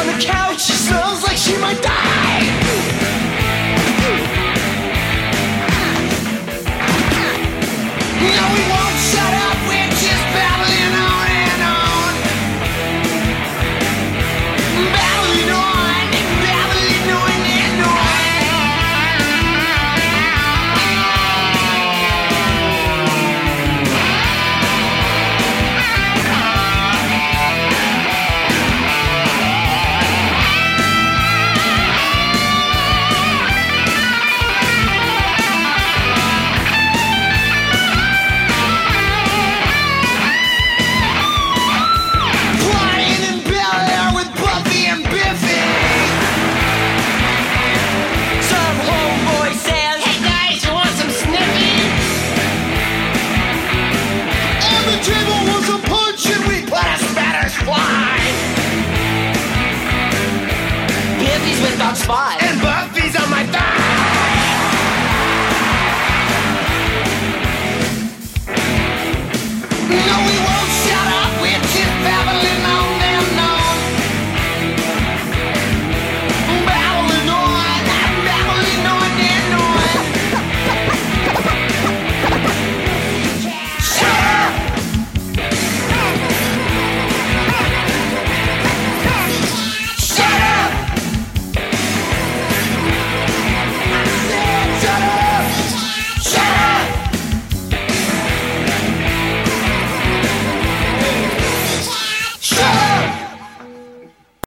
on the couch. She smells like she might die. No, we won't shut up. We're just babbling on and on. Babbling on and on. Flying in Bel Air with Buffy and Biffy. Some homeboy says, "Hey guys, you want some sniffy?" And the table was a punch and we put a Spanish fly. Biffy's with Dog Spot. And